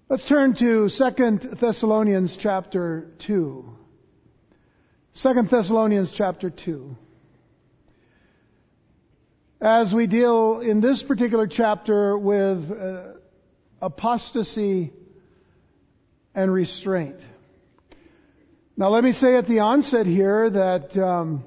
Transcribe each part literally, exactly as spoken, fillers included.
Let's turn to Second Thessalonians chapter two. Second Thessalonians chapter two. As we deal in this particular chapter with uh, apostasy and restraint. Now let me say at the onset here that um,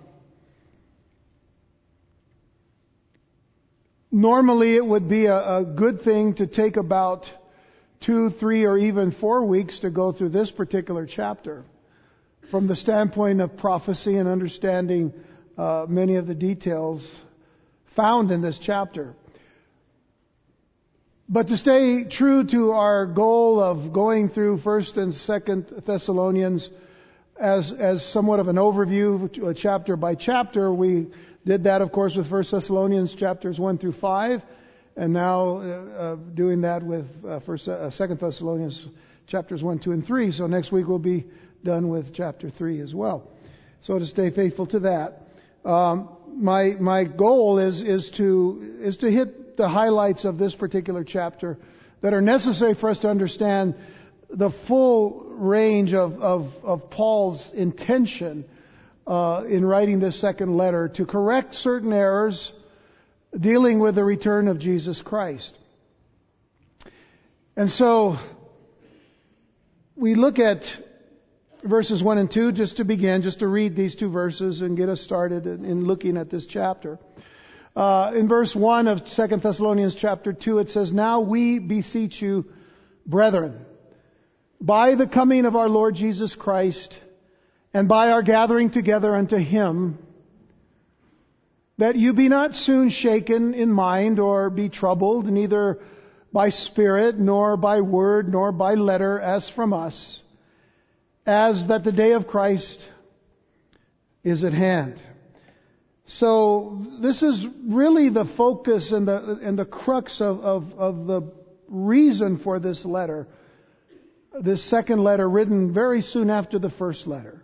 normally it would be a, a good thing to take about two, three, or even four weeks to go through this particular chapter from the standpoint of prophecy and understanding uh, many of the details found in this chapter. But to stay true to our goal of going through First and Second Thessalonians as as somewhat of an overview, chapter by chapter, we did that, of course, with First Thessalonians chapters one through five. And now uh, uh, doing that with uh, First, uh, Second Thessalonians chapters one, two, and three. So next week we'll be done with chapter three as well. So to stay faithful to that, um, my my goal is is to is to hit the highlights of this particular chapter that are necessary for us to understand the full range of of, of Paul's intention uh, in writing this second letter to correct certain errors dealing with the return of Jesus Christ. And so we look at verses one and two just to begin, just to read these two verses and get us started in, in looking at this chapter. Uh, in verse one of Second Thessalonians chapter two, it says, "Now we beseech you, brethren, by the coming of our Lord Jesus Christ, and by our gathering together unto Him, that you be not soon shaken in mind or be troubled, neither by spirit, nor by word, nor by letter, as from us, as that the day of Christ is at hand." So this is really the focus and the and the crux of, of, of the reason for this letter, this second letter written very soon after the first letter.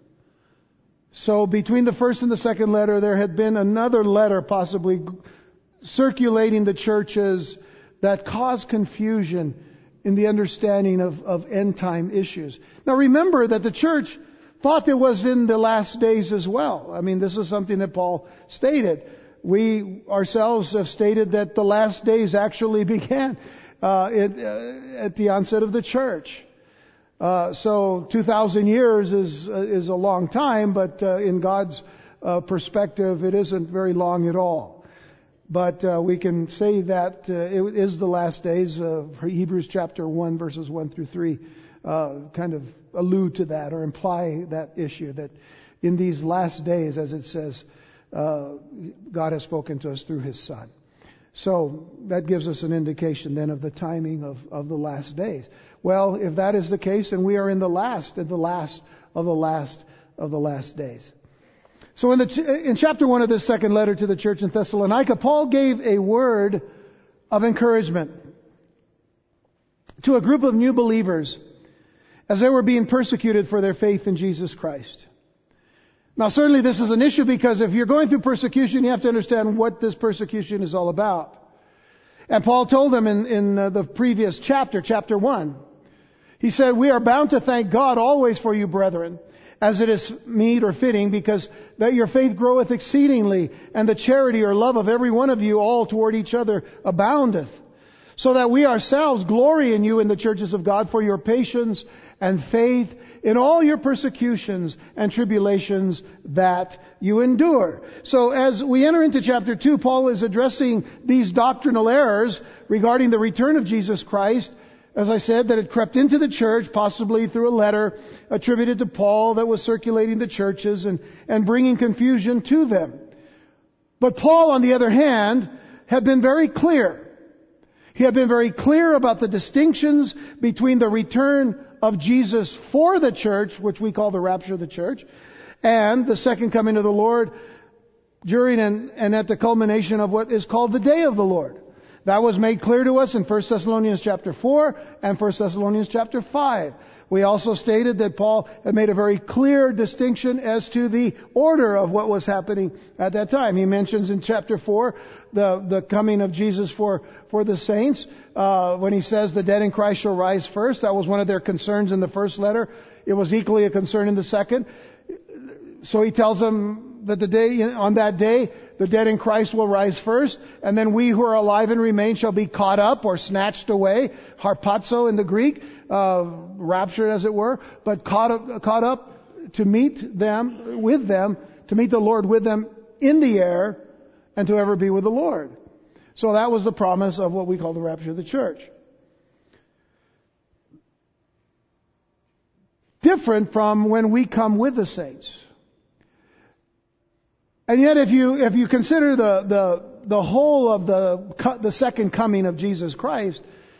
So between the first and the second letter, there had been another letter possibly circulating the churches that caused confusion in the understanding of, of end time issues. Now remember that the church thought it was in the last days as well. I mean, this is something that Paul stated. We ourselves have stated that the last days actually began uh, it, uh, at the onset of the church. Uh, so two thousand years is uh, is a long time, but uh, in God's uh, perspective, it isn't very long at all. But uh, we can say that uh, it is the last days. Uh, Hebrews chapter one, verses one through three, uh, kind of allude to that or imply that issue, that in these last days, as it says, uh, God has spoken to us through His Son. So that gives us an indication then of the timing of, of the last days. Well, if that is the case, then we are in the last, in the last of the last of the last days. So in the in chapter one of this second letter to the church in Thessalonica, Paul gave a word of encouragement to a group of new believers as they were being persecuted for their faith in Jesus Christ. Now certainly this is an issue because if you're going through persecution, you have to understand what this persecution is all about. And Paul told them in, in uh, the previous chapter, chapter one, he said, "We are bound to thank God always for you, brethren, as it is meet or fitting, because that your faith groweth exceedingly, and the charity or love of every one of you all toward each other aboundeth, so that we ourselves glory in you in the churches of God for your patience and faith in all your persecutions and tribulations that you endure." So as we enter into chapter two, Paul is addressing these doctrinal errors regarding the return of Jesus Christ. As I said, that had crept into the church, possibly through a letter attributed to Paul that was circulating the churches and, and bringing confusion to them. But Paul, on the other hand, had been very clear. He had been very clear about the distinctions between the return of Jesus for the church, which we call the rapture of the church, and the second coming of the Lord during and, and at the culmination of what is called the day of the Lord. That was made clear to us in First Thessalonians chapter four and First Thessalonians chapter five. We also stated that Paul had made a very clear distinction as to the order of what was happening at that time. He mentions in chapter four the, the coming of Jesus for, for the saints. Uh, when he says the dead in Christ shall rise first, that was one of their concerns in the first letter. It was equally a concern in the second. So he tells them that the day, on that day, the dead in Christ will rise first, and then we who are alive and remain shall be caught up or snatched away, harpazo in the Greek, uh, raptured as it were, but caught up, caught up to meet them, with them, to meet the Lord with them in the air, and to ever be with the Lord. So that was the promise of what we call the rapture of the church. Different from when we come with the saints. And yet, if you if you consider the the the whole of the the second coming of Jesus Christ,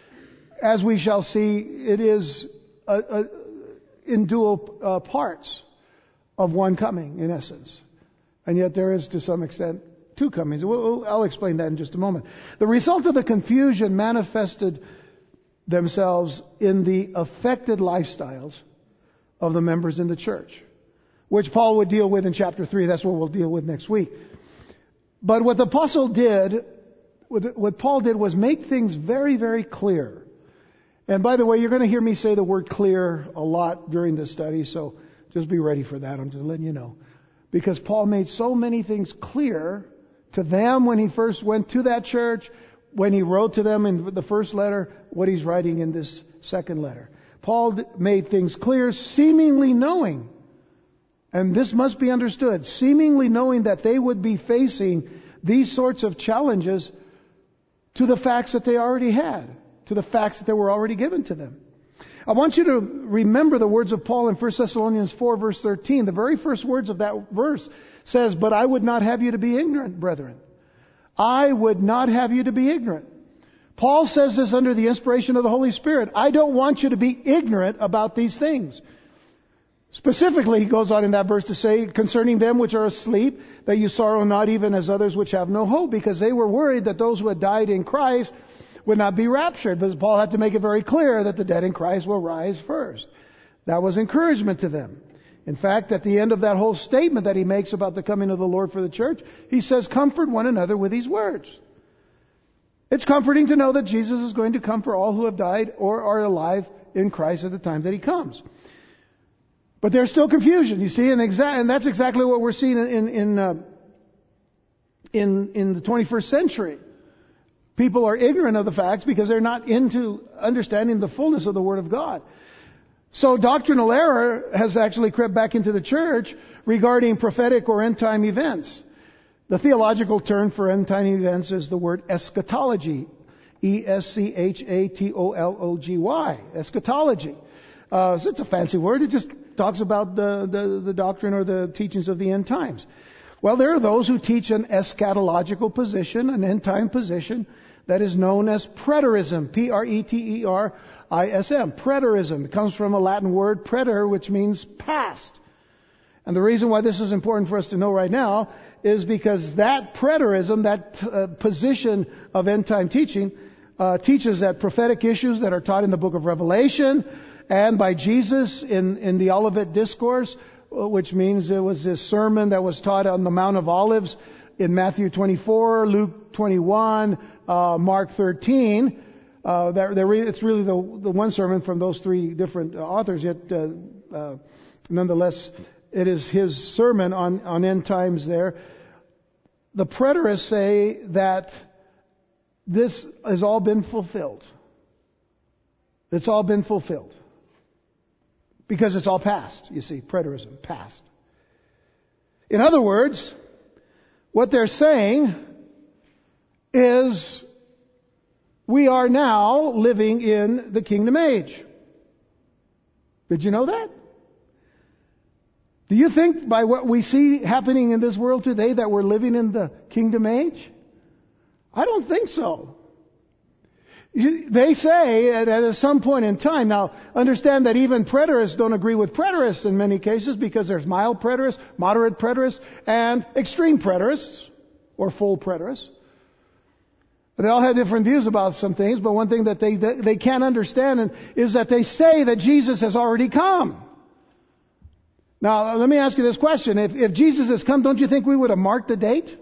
as we shall see, it is a, a, in dual uh, parts of one coming, in essence. And yet, there is to some extent two comings. We'll, I'll explain that in just a moment. The result of the confusion manifested themselves in the affected lifestyles of the members in the church, which Paul would deal with in chapter three. That's what we'll deal with next week. But what the apostle did, what Paul did was make things very, very clear. And by the way, you're going to hear me say the word clear a lot during this study, so just be ready for that. I'm just letting you know. Because Paul made so many things clear to them when he first went to that church, when he wrote to them in the first letter, what he's writing in this second letter. Paul made things clear, seemingly knowing, and this must be understood, seemingly knowing that they would be facing these sorts of challenges to the facts that they already had, to the facts that were already given to them. I want you to remember the words of Paul in First Thessalonians four, verse thirteen. The very first words of that verse says, "But I would not have you to be ignorant, brethren. I would not have you to be ignorant." Paul says this under the inspiration of the Holy Spirit. I don't want you to be ignorant about these things. Specifically, he goes on in that verse to say, concerning them which are asleep, that you sorrow not even as others which have no hope, because they were worried that those who had died in Christ would not be raptured. But Paul had to make it very clear that the dead in Christ will rise first. That was encouragement to them. In fact, at the end of that whole statement that he makes about the coming of the Lord for the church, he says, comfort one another with these words. It's comforting to know that Jesus is going to come for all who have died or are alive in Christ at the time that He comes. But there's still confusion, you see, and, exa- and that's exactly what we're seeing in in, uh, in in the twenty-first century. People are ignorant of the facts because they're not into understanding the fullness of the Word of God. So doctrinal error has actually crept back into the church regarding prophetic or end-time events. The theological term for end-time events is the word eschatology. E S C H A T O L O G Y. Eschatology. Uh, so it's a fancy word. It just talks about the, the, the doctrine or the teachings of the end times. Well, there are those who teach an eschatological position, an end-time position, that is known as preterism. P R E T E R I S M. Preterism. It comes from a Latin word, preter, which means past. And the reason why this is important for us to know right now is because that preterism, that uh, position of end-time teaching, uh, teaches that prophetic issues that are taught in the book of Revelation and by Jesus in, in the Olivet Discourse, which means it was this sermon that was taught on the Mount of Olives in Matthew twenty-four, Luke twenty-one, uh, Mark thirteen. Uh, that, that re- it's really the, the one sermon from those three different uh, authors, yet uh, uh, nonetheless, it is his sermon on, on end times there. The preterists say that this has all been fulfilled. It's all been fulfilled. Because it's all past, you see, preterism, past. In other words, what they're saying is we are now living in the kingdom age. Did you know that? Do you think by what we see happening in this world today that we're living in the kingdom age? I don't think so. They say at some point in time, now understand that even preterists don't agree with preterists in many cases because there's mild preterists, moderate preterists, and extreme preterists, or full preterists. They all have different views about some things, but one thing that they they can't understand is that they say that Jesus has already come. Now, let me ask you this question. If, if Jesus has come, don't you think we would have marked the date?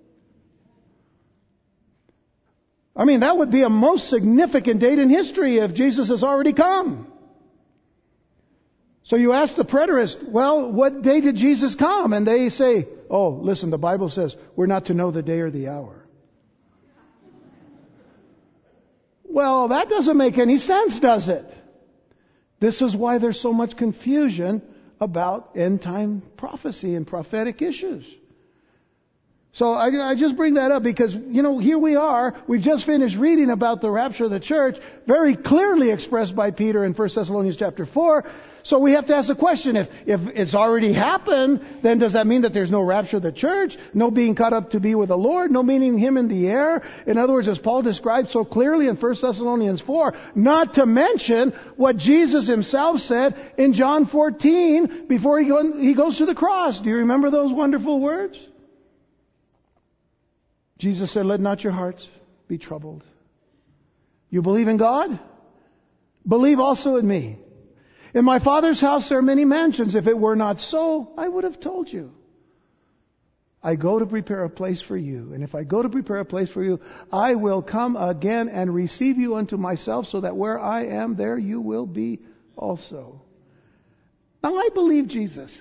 I mean, that would be a most significant date in history if Jesus has already come. So you ask the preterist, well, what day did Jesus come? And they say, oh, listen, the Bible says we're not to know the day or the hour. Well, that doesn't make any sense, does it? This is why there's so much confusion about end-time prophecy and prophetic issues. So I, I just bring that up because, you know, here we are. We've just finished reading about the rapture of the church, very clearly expressed by Peter in First Thessalonians chapter four. So we have to ask the question, if, if it's already happened, then does that mean that there's no rapture of the church? No being caught up to be with the Lord? No meaning Him in the air? In other words, as Paul described so clearly in First Thessalonians four, not to mention what Jesus Himself said in John fourteen before he, go, he goes to the cross. Do you remember those wonderful words? Jesus said, let not your hearts be troubled. You believe in God? Believe also in me. In my Father's house there are many mansions. If it were not so, I would have told you. I go to prepare a place for you. And if I go to prepare a place for you, I will come again and receive you unto myself, so that where I am, there you will be also. Now I believe Jesus.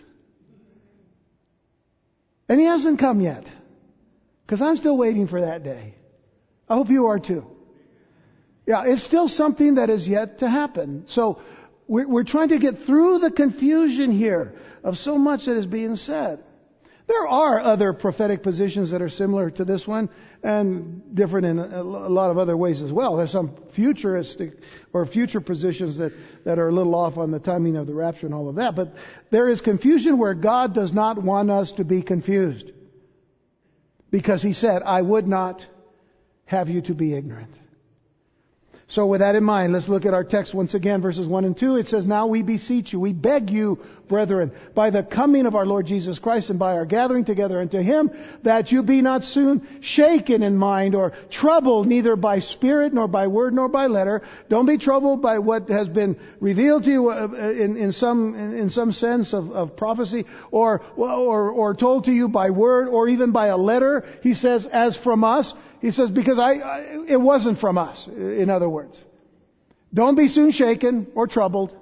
And He hasn't come yet. Because I'm still waiting for that day. I hope you are too. Yeah, it's still something that is yet to happen. So we're, we're trying to get through the confusion here of so much that is being said. There are other prophetic positions that are similar to this one and different in a, a lot of other ways as well. There's some futuristic or future positions that, that are a little off on the timing of the rapture and all of that. But there is confusion where God does not want us to be confused. Because He said, I would not have you to be ignorant. So with that in mind, let's look at our text once again, verses one and two. It says, now we beseech you, we beg you, brethren, by the coming of our Lord Jesus Christ and by our gathering together unto Him, that you be not soon shaken in mind or troubled, neither by spirit, nor by word, nor by letter. Don't be troubled by what has been revealed to you in, in some in some sense of, of prophecy, or, or or told to you by word, or even by a letter. He says, as from us. He says, because I, I, it wasn't from us, in other words. Don't be soon shaken or troubled,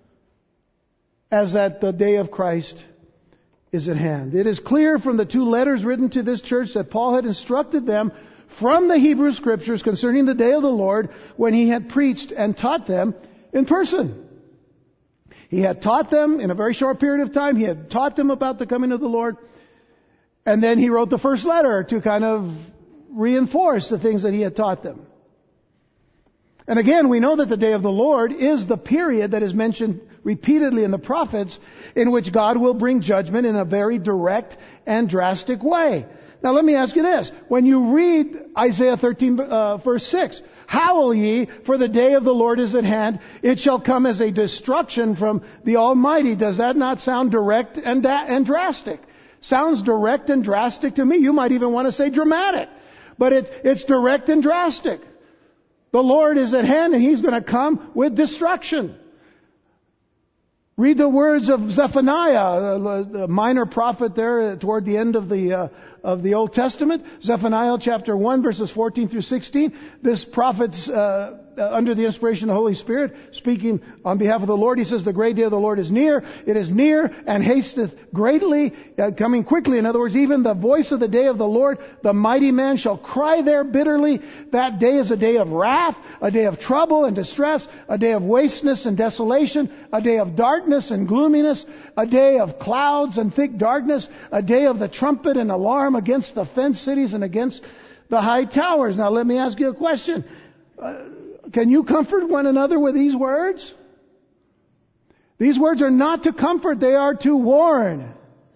as that the day of Christ is at hand. It is clear from the two letters written to this church that Paul had instructed them from the Hebrew Scriptures concerning the day of the Lord when he had preached and taught them in person. He had taught them in a very short period of time. He had taught them about the coming of the Lord. And then he wrote the first letter to kind of reinforce the things that he had taught them. And again, we know that the day of the Lord is the period that is mentioned repeatedly in the prophets in which God will bring judgment in a very direct and drastic way. Now let me ask you this. When you read Isaiah thirteen, uh, verse six, howl ye, for the day of the Lord is at hand. It shall come as a destruction from the Almighty. Does that not sound direct and, da- and drastic? Sounds direct and drastic to me. You might even want to say dramatic. But it, it's direct and drastic. The Lord is at hand and He's going to come with destruction. Read the words of Zephaniah, the minor prophet there toward the end of the uh, of the Old Testament. Zephaniah chapter one, verses fourteen through sixteen. This prophet's uh, under the inspiration of the Holy Spirit, speaking on behalf of the Lord. He says, the great day of the Lord is near. It is near and hasteth greatly, uh, coming quickly. In other words, even the voice of the day of the Lord, the mighty man shall cry there bitterly. That day is a day of wrath, a day of trouble and distress, a day of wasteness and desolation, a day of darkness and gloominess, a day of clouds and thick darkness, a day of the trumpet and alarm against the fenced cities and against the high towers. Now let me ask you a question. Uh, can you comfort one another with these words? These words are not to comfort, they are to warn.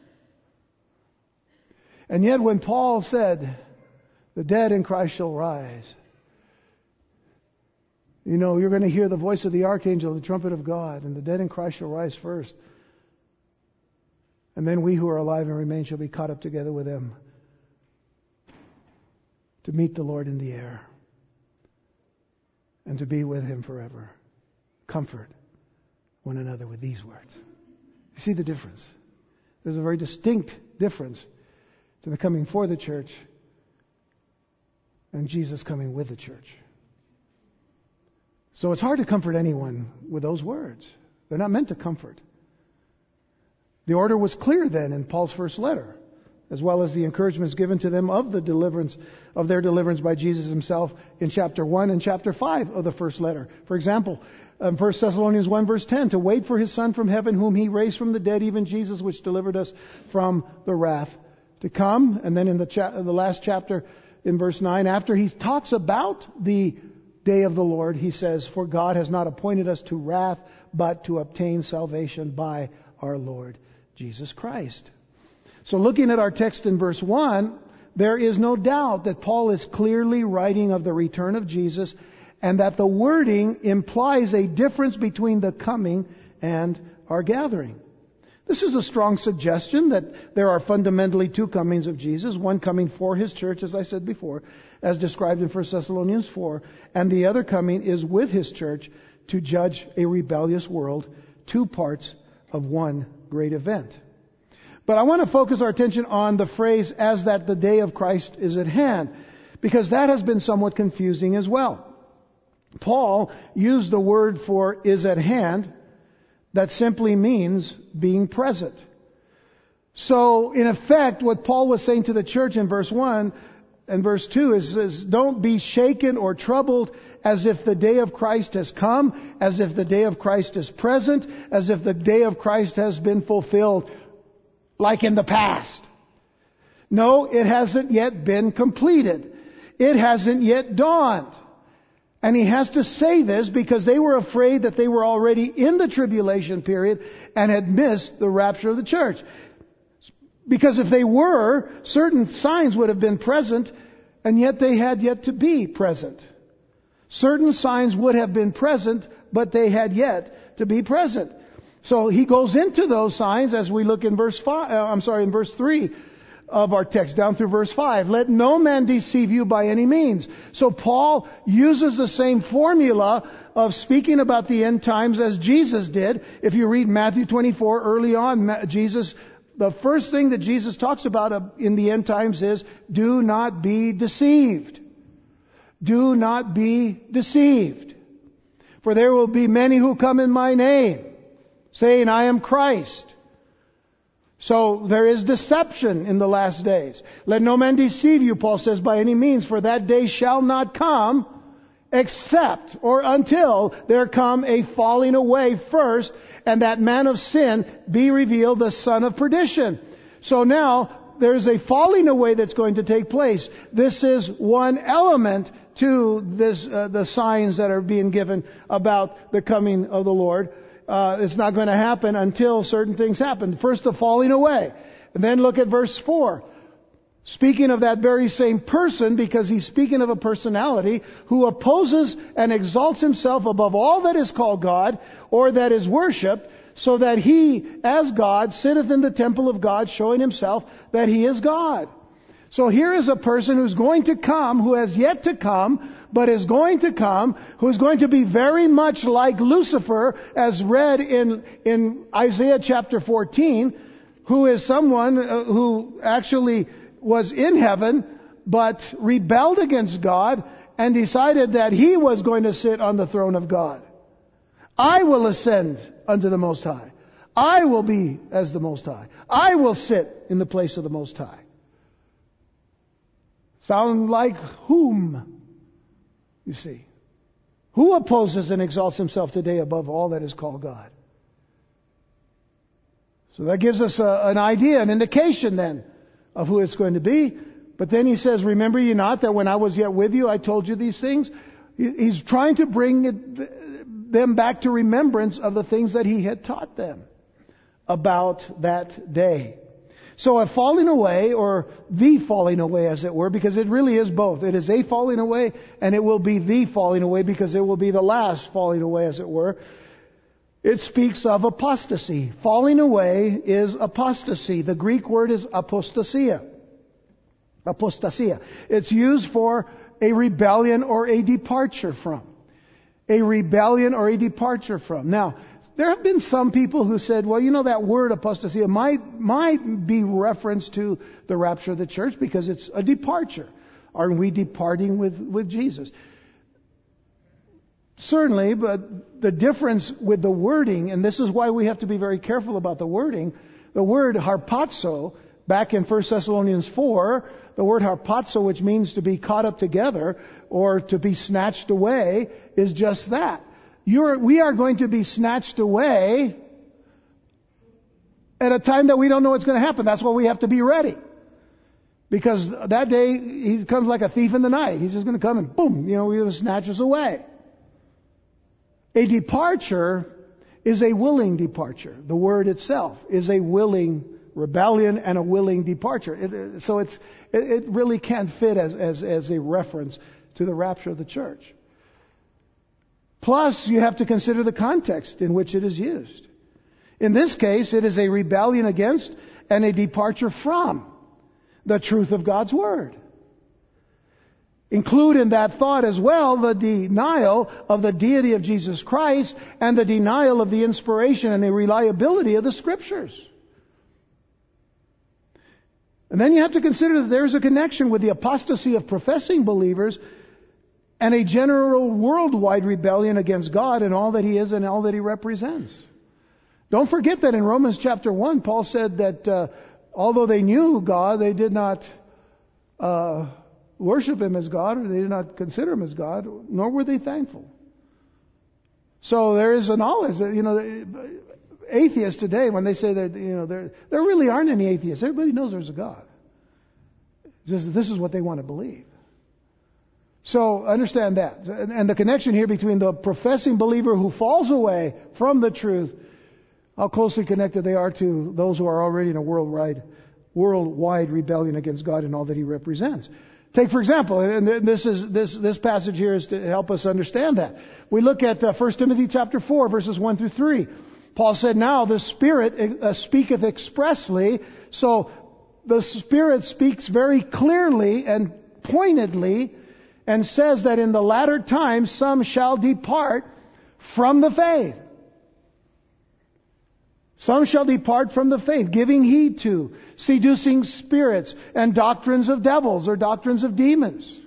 And yet when Paul said, the dead in Christ shall rise, you know, you're going to hear the voice of the archangel, the trumpet of God, and the dead in Christ shall rise first. And then we who are alive and remain shall be caught up together with them to meet the Lord in the air. and to be with Him forever. Comfort one another with these words. You see the difference? There's a very distinct difference to the coming for the church and Jesus coming with the church. So it's hard to comfort anyone with those words. They're not meant to comfort. The order was clear then in Paul's first letter, as well as the encouragements given to them of the deliverance, of their deliverance by Jesus Himself in chapter one and chapter five of the first letter. For example, in First Thessalonians one verse ten, to wait for His Son from heaven, whom He raised from the dead, even Jesus, which delivered us from the wrath to come. And then in the, cha- the last chapter, in verse nine, after He talks about the day of the Lord, He says, for God has not appointed us to wrath, but to obtain salvation by our Lord Jesus Christ. So looking at our text in verse one, there is no doubt that Paul is clearly writing of the return of Jesus, and that the wording implies a difference between the coming and our gathering. This is a strong suggestion that there are fundamentally two comings of Jesus, one coming for His church, as I said before, as described in First Thessalonians four, and the other coming is with His church to judge a rebellious world, two parts of one great event. But I want to focus our attention on the phrase, as that the day of Christ is at hand, because that has been somewhat confusing as well. Paul used the word for is at hand that simply means being present. So, in effect, what Paul was saying to the church in verse one and verse two is, is don't be shaken or troubled as if the day of Christ has come, as if the day of Christ is present, as if the day of Christ has been fulfilled like in the past. No, it hasn't yet been completed. It hasn't yet dawned. And he has to say this because they were afraid that they were already in the tribulation period and had missed the rapture of the church. Because if they were, certain signs would have been present, and yet they had yet to be present. Certain signs would have been present, but they had yet to be present. So he goes into those signs as we look in verse five, uh, I'm sorry, in verse three of our text, down through verse five. Let no man deceive you by any means. So Paul uses the same formula of speaking about the end times as Jesus did. If you read Matthew twenty-four early on, Jesus, the first thing that Jesus talks about in the end times is, do not be deceived. Do not be deceived. For there will be many who come in my name, saying, I am Christ. So there is deception in the last days. Let no man deceive you, Paul says, by any means, for that day shall not come except or until there come a falling away first, and that man of sin be revealed, the son of perdition. So now there's a falling away that's going to take place. This is one element to this, uh, the signs that are being given about the coming of the Lord. Uh, it's not going to happen until certain things happen. First, the falling away. And then look at verse four. Speaking of that very same person, because he's speaking of a personality who opposes and exalts himself above all that is called God or that is worshipped, so that he, as God, sitteth in the temple of God, showing himself that he is God. So here is a person who's going to come, who has yet to come, but is going to come, who's going to be very much like Lucifer, as read in, in Isaiah chapter fourteen, who is someone who actually was in heaven, but rebelled against God and decided that he was going to sit on the throne of God. I will ascend unto the Most High. I will be as the Most High. I will sit in the place of the Most High. Sound like whom? You see. Who opposes and exalts himself today above all that is called God? So that gives us a, an idea, an indication then of who it's going to be. But then he says, remember ye not that when I was yet with you, I told you these things? He's trying to bring it, them back to remembrance of the things that he had taught them about that day. So a falling away, or the falling away as it were, because it really is both. It is a falling away and it will be the falling away because it will be the last falling away as it were. It speaks of apostasy. Falling away is apostasy. The Greek word is apostasia. Apostasia. It's used for a rebellion or a departure from. A rebellion or a departure from. Now, there have been some people who said, well, you know, that word apostasia might, might be reference to the rapture of the church because it's a departure. Are we departing with, with Jesus? Certainly, but the difference with the wording, and this is why we have to be very careful about the wording, the word harpazo, back in First Thessalonians four, the word harpazo, which means to be caught up together or to be snatched away, is just that. You're, we are going to be snatched away at a time that we don't know what's going to happen. That's why we have to be ready. Because that day, he comes like a thief in the night. He's just going to come and boom, you know, he's going to snatch us away. A departure is a willing departure. The word itself is a willing rebellion and a willing departure. It, so it's, it, it really can't fit as, as, as a reference to the rapture of the church. Plus, you have to consider the context in which it is used. In this case, it is a rebellion against and a departure from the truth of God's Word. Include in that thought as well the denial of the deity of Jesus Christ and the denial of the inspiration and the reliability of the Scriptures. And then you have to consider that there is a connection with the apostasy of professing believers and a general worldwide rebellion against God and all that He is and all that He represents. Don't forget that in Romans chapter one, Paul said that uh, although they knew God, they did not uh, worship Him as God, or they did not consider Him as God, nor were they thankful. So there is a knowledge that, you know, atheists today, when they say that, you know, there there really aren't any atheists. Everybody knows there's a God. Just this is what they want to believe. So understand that. And the connection here between the professing believer who falls away from the truth, how closely connected they are to those who are already in a worldwide, worldwide rebellion against God and all that He represents. Take, for example, and this is this this passage here is to help us understand that. We look at uh, First Timothy chapter four, verses one through three. Paul said, now the Spirit uh, speaketh expressly. So the Spirit speaks very clearly and pointedly and says that in the latter times some shall depart from the faith. Some shall depart from the faith, giving heed to seducing spirits and doctrines of devils or doctrines of demons.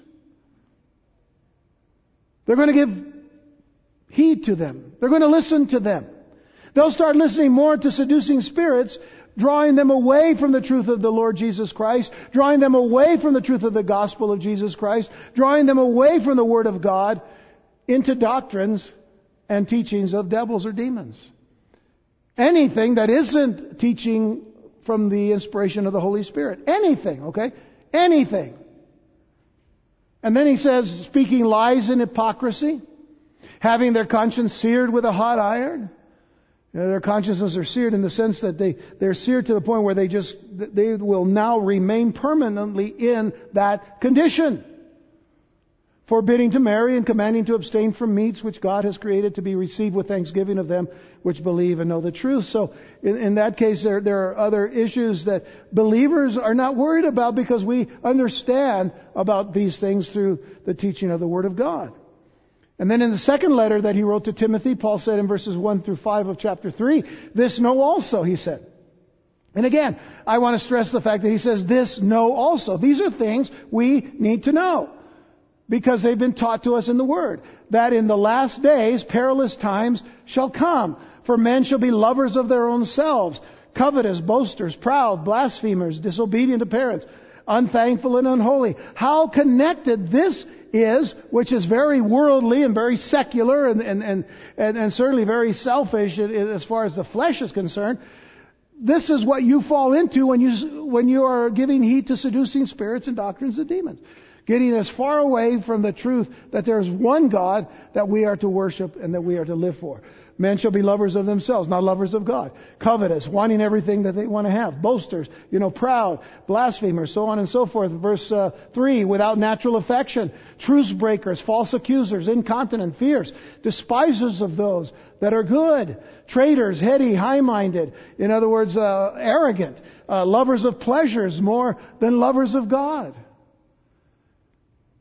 They're going to give heed to them. They're going to listen to them. They'll start listening more to seducing spirits, drawing them away from the truth of the Lord Jesus Christ, drawing them away from the truth of the gospel of Jesus Christ, drawing them away from the Word of God into doctrines and teachings of devils or demons. Anything that isn't teaching from the inspiration of the Holy Spirit. Anything, okay? Anything. And then he says, speaking lies and hypocrisy, having their conscience seared with a hot iron. You know, their consciences are seared in the sense that they, they're seared to the point where they just, they will now remain permanently in that condition. Forbidding to marry and commanding to abstain from meats which God has created to be received with thanksgiving of them which believe and know the truth. So in, in that case, there, there are other issues that believers are not worried about because we understand about these things through the teaching of the Word of God. And then in the second letter that he wrote to Timothy, Paul said in verses one through five of chapter three, this know also, he said. And again, I want to stress the fact that he says this know also. These are things we need to know because they've been taught to us in the Word. That in the last days, perilous times shall come. For men shall be lovers of their own selves, covetous, boasters, proud, blasphemers, disobedient to parents, unthankful and unholy. How connected this is, which is very worldly and very secular and, and, and, and, and certainly very selfish as far as the flesh is concerned. This is what you fall into when you, when you are giving heed to seducing spirits and doctrines of demons. Getting as far away from the truth that there is one God that we are to worship and that we are to live for. Men shall be lovers of themselves, not lovers of God. Covetous, wanting everything that they want to have. Boasters, you know, proud, blasphemers, so on and so forth. Verse uh, three, without natural affection. Truce breakers, false accusers, incontinent, fierce. Despisers of those that are good. Traitors, heady, high-minded. In other words, uh, arrogant. Uh, lovers of pleasures more than lovers of God.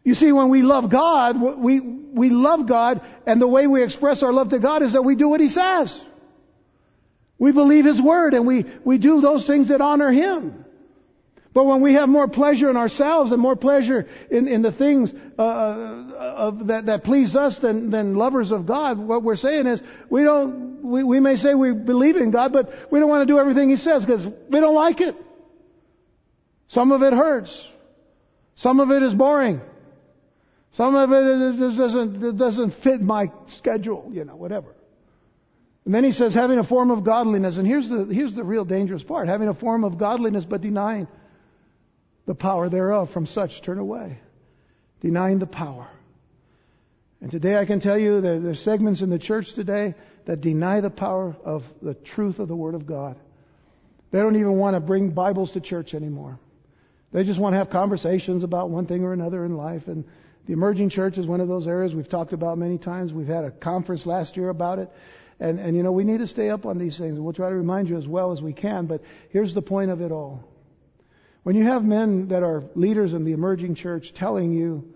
You see, when we love God, we, we love God, and the way we express our love to God is that we do what He says. We believe His Word, and we, we do those things that honor Him. But when we have more pleasure in ourselves and more pleasure in, in the things uh, of, that, that please us than, than lovers of God, what we're saying is we don't. We, we may say we believe in God, but we don't want to do everything He says because we don't like it. Some of it hurts. Some of it is boring. Some of it just doesn't it doesn't fit my schedule. You know, whatever. And then He says, having a form of godliness, and here's the here's the real dangerous part: having a form of godliness, but denying the power thereof. From such turn away. Denying the power. And today I can tell you that there's segments in the church today that deny the power of the truth of the Word of God. They don't even want to bring Bibles to church anymore. They just want to have conversations about one thing or another in life. And the emerging church is one of those areas we've talked about many times. We've had a conference last year about it. And, and you know, we need to stay up on these things. We'll try to remind you as well as we can. But here's the point of it all. When you have men that are leaders in the emerging church telling you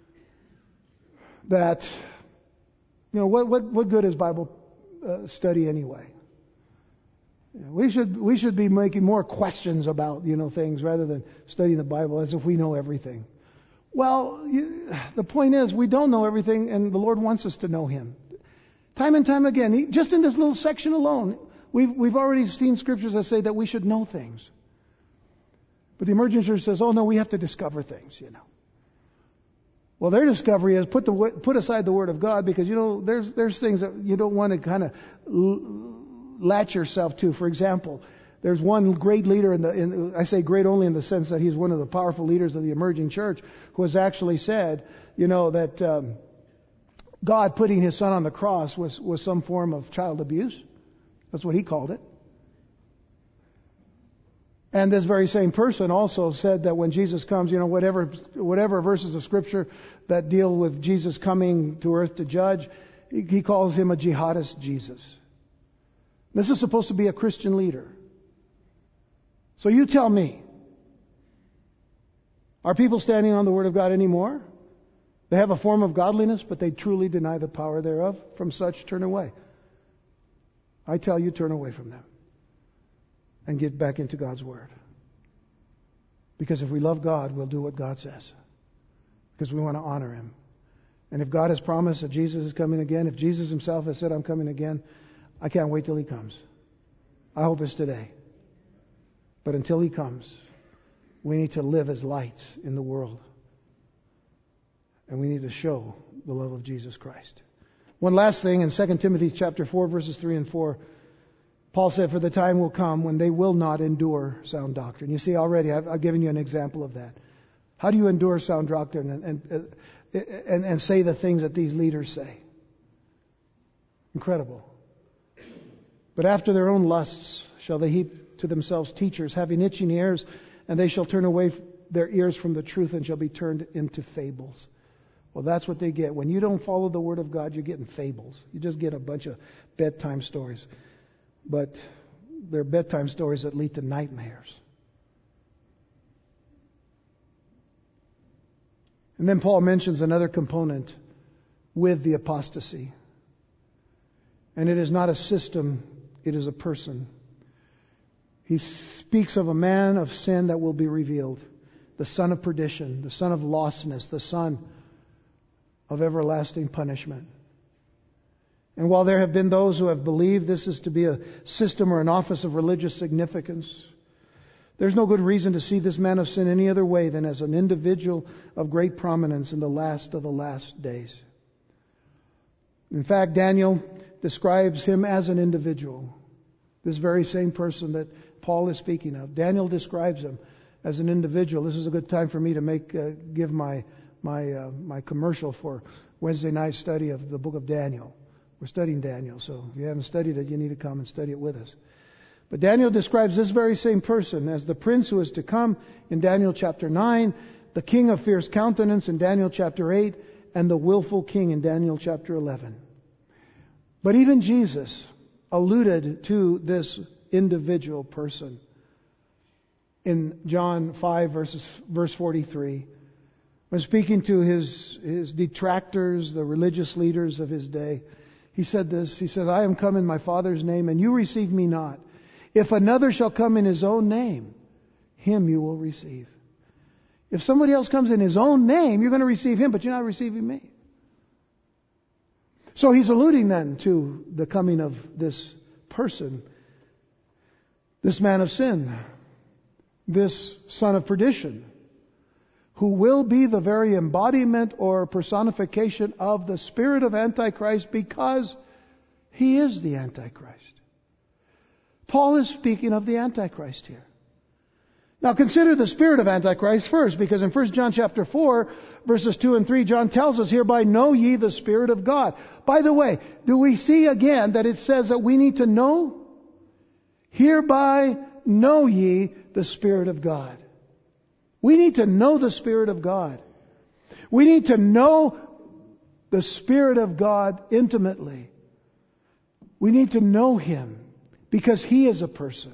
that, you know, what, what, what good is Bible uh, study anyway? We should we should be making more questions about, you know, things rather than studying the Bible as if we know everything. Well, you, the point is we don't know everything, and the Lord wants us to know Him. Time and time again, he, just in this little section alone, we've we've already seen scriptures that say that we should know things. But the emerging church says, "Oh no, we have to discover things," you know. Well, their discovery is put the put aside the Word of God, because you know there's there's things that you don't want to kind of latch yourself to. For example, there's one great leader in the in, I say great only in the sense that he's one of the powerful leaders of the emerging church, who has actually said, you know, that um, God putting His Son on the cross was was some form of child abuse. That's what he called it. And this very same person also said that when Jesus comes, you know, whatever whatever verses of Scripture that deal with Jesus coming to earth to judge, he calls Him a jihadist Jesus. This is supposed to be a Christian leader. So you tell me, are people standing on the Word of God anymore? They have a form of godliness, but they truly deny the power thereof. From such turn away. I tell you, turn away from them. And get back into God's Word. Because if we love God, we'll do what God says. Because we want to honor Him. And if God has promised that Jesus is coming again, if Jesus Himself has said, I'm coming again, I can't wait till He comes. I hope it's today. But until He comes, we need to live as lights in the world. And we need to show the love of Jesus Christ. One last thing, in Second Timothy chapter four, verses three and four, Paul said, for the time will come when they will not endure sound doctrine. You see, already I've, I've given you an example of that. How do you endure sound doctrine and, and, and, and say the things that these leaders say? Incredible. But after their own lusts shall they heap to themselves teachers, having itching ears, and they shall turn away their ears from the truth and shall be turned into fables. Well, that's what they get. When you don't follow the Word of God, you're getting fables. You just get a bunch of bedtime stories. But they're bedtime stories that lead to nightmares. And then Paul mentions another component with the apostasy. And it is not a system, it is a person. He speaks of a man of sin that will be revealed. The son of perdition, the son of lostness, the son of everlasting punishment. And while there have been those who have believed this is to be a system or an office of religious significance, there's no good reason to see this man of sin any other way than as an individual of great prominence in the last of the last days. In fact, Daniel describes him as an individual. This very same person that Paul is speaking of. Daniel describes him as an individual. This is a good time for me to make uh, give my my uh, my commercial for Wednesday night study of the book of Daniel. We're studying Daniel, so if you haven't studied it, you need to come and study it with us. But Daniel describes this very same person as the prince who is to come in Daniel chapter nine, the king of fierce countenance in Daniel chapter eight, and the willful king in Daniel chapter eleven. But even Jesus alluded to this individual person in John five, verses, verse forty-three, When speaking to his, his detractors, the religious leaders of his day, he said this. He said, I am come in my Father's name, and you receive me not. If another shall come in his own name, him you will receive. If somebody else comes in his own name, you're going to receive him, but you're not receiving me. So he's alluding then to the coming of this person, this man of sin, this son of perdition, who will be the very embodiment or personification of the spirit of Antichrist, because he is the Antichrist. Paul is speaking of the Antichrist here. Now consider the spirit of Antichrist first, because in First John chapter four, verses two and three, John tells us, hereby know ye the Spirit of God. By the way, do we see again that it says that we need to know? Hereby know ye the Spirit of God. We need to know the Spirit of God. We need to know the Spirit of God intimately. We need to know Him because He is a person.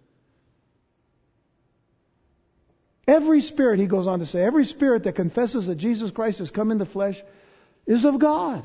Every spirit, he goes on to say, every spirit that confesses that Jesus Christ has come in the flesh is of God.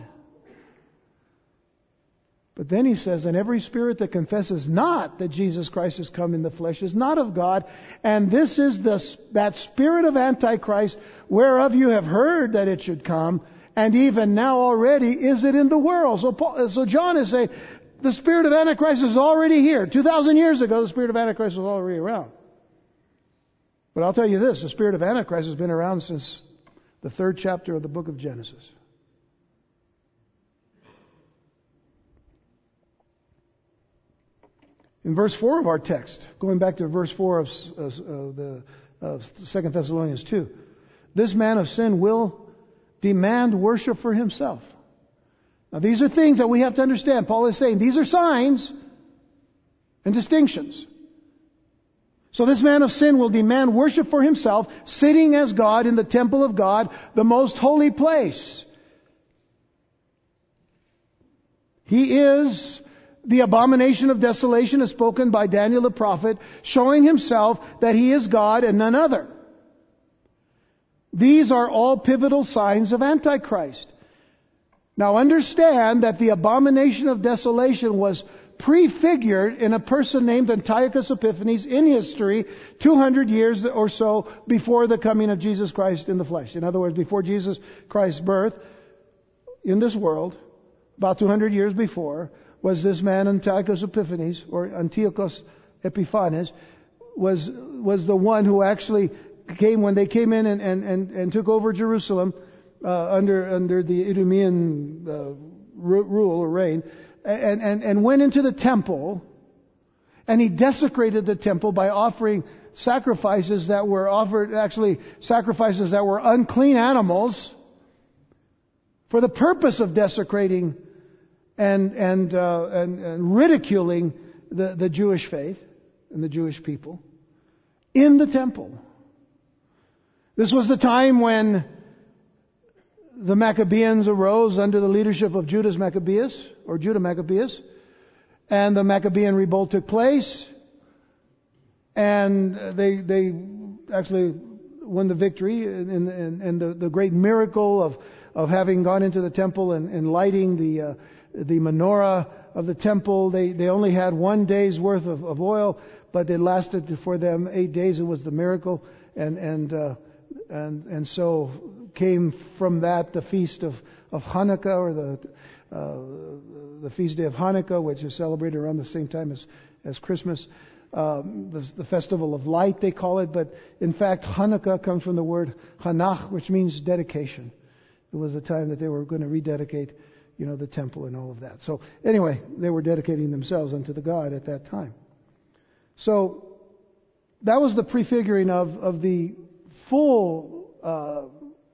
But then he says, and every spirit that confesses not that Jesus Christ has come in the flesh is not of God. And this is the, that spirit of Antichrist, whereof you have heard that it should come, and even now already is it in the world. So, Paul, so John is saying, the spirit of Antichrist is already here. two thousand years ago, the spirit of Antichrist was already around. But I'll tell you this, the spirit of Antichrist has been around since the third chapter of the book of Genesis. In verse four of our text, going back to verse four of, uh, the of Second Thessalonians two, this man of sin will demand worship for himself. Now these are things that we have to understand. Paul is saying these are signs and distinctions. So this man of sin will demand worship for himself, sitting as God in the temple of God, the most holy place. He is the abomination of desolation as spoken by Daniel the prophet, showing himself that he is God and none other. These are all pivotal signs of Antichrist. Now understand that the abomination of desolation was prefigured in a person named Antiochus Epiphanes in history two hundred years or so before the coming of Jesus Christ in the flesh. In other words, before Jesus Christ's birth in this world, about two hundred years before, was this man Antiochus Epiphanes, or Antiochus Epiphanes, was was the one who actually came when they came in and, and, and, and took over Jerusalem uh, under under the Idumean uh, rule or reign. And, and, and went into the temple, and he desecrated the temple by offering sacrifices that were offered, actually sacrifices that were unclean animals, for the purpose of desecrating and and uh, and, and ridiculing the, the Jewish faith and the Jewish people in the temple. This was the time when the Maccabeans arose under the leadership of Judas Maccabeus, or Judah Maccabeus, and the Maccabean revolt took place, and they they actually won the victory, and, and, and the, the great miracle of of having gone into the temple and, and lighting the uh, the menorah of the temple. They they only had one day's worth of, of oil, but it lasted for them eight days. It was the miracle, and and uh, and and so came from that the feast of, of Hanukkah, or the uh, the feast day of Hanukkah, which is celebrated around the same time as as Christmas. Um, the, the festival of light, they call it, but in fact Hanukkah comes from the word Hanach, which means dedication. It was the time that they were going to rededicate, you know, the temple and all of that. So anyway, they were dedicating themselves unto the God at that time. So that was the prefiguring of of the full uh,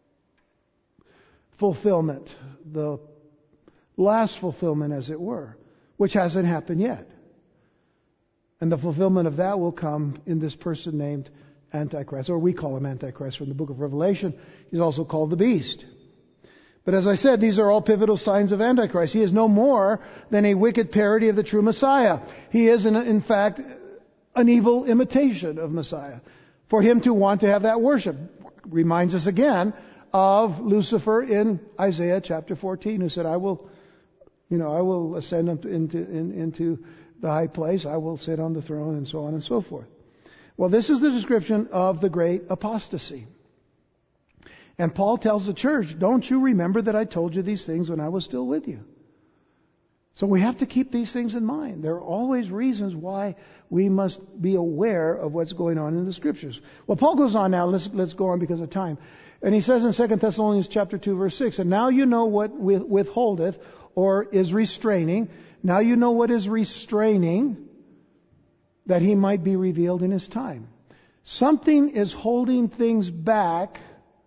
fulfillment, the last fulfillment, as it were, which hasn't happened yet. And the fulfillment of that will come in this person named Antichrist, or we call him Antichrist from the book of Revelation. He's also called the beast. But as I said, these are all pivotal signs of Antichrist. He is no more than a wicked parody of the true Messiah. He is, in, in fact, an evil imitation of Messiah. For him to want to have that worship reminds us again of Lucifer in Isaiah chapter fourteen, who said, I will, you know, I will ascend into, in, into the high place. I will sit on the throne, and so on and so forth. Well, this is the description of the great apostasy. And Paul tells the church, don't you remember that I told you these things when I was still with you? So we have to keep these things in mind. There are always reasons why we must be aware of what's going on in the Scriptures. Well, Paul goes on now. Let's, let's go on because of time. And he says in Second Thessalonians chapter two, verse six, and now you know what withholdeth or is restraining. Now you know what is restraining, that he might be revealed in his time. Something is holding things back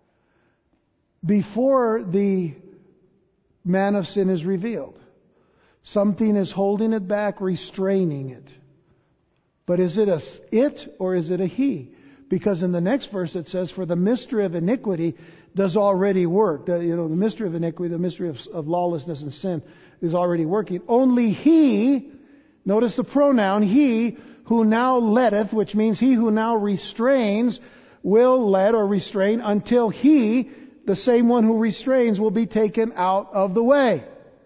before the man of sin is revealed. Something is holding it back, restraining it. But is it a it or is it a he? Because in the next verse it says, for the mystery of iniquity does already work. The, you know, the mystery of iniquity, the mystery of, of lawlessness and sin is already working. Only he, notice the pronoun, he who now letteth, which means he who now restrains, will let or restrain until he, the same one who restrains, will be taken out of the way.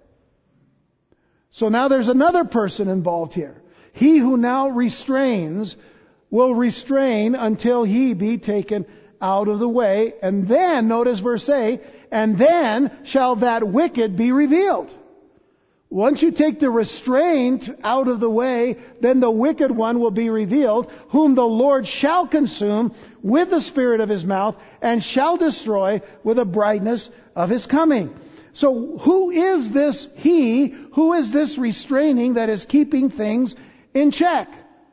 So now there's another person involved here. He who now restrains will restrain until he be taken out of the way. And then, notice verse eight, and then shall that wicked be revealed. Once you take the restraint out of the way, then the wicked one will be revealed, whom the Lord shall consume with the spirit of his mouth, and shall destroy with the brightness of his coming. So who is this he? Who is this restraining that is keeping things in check?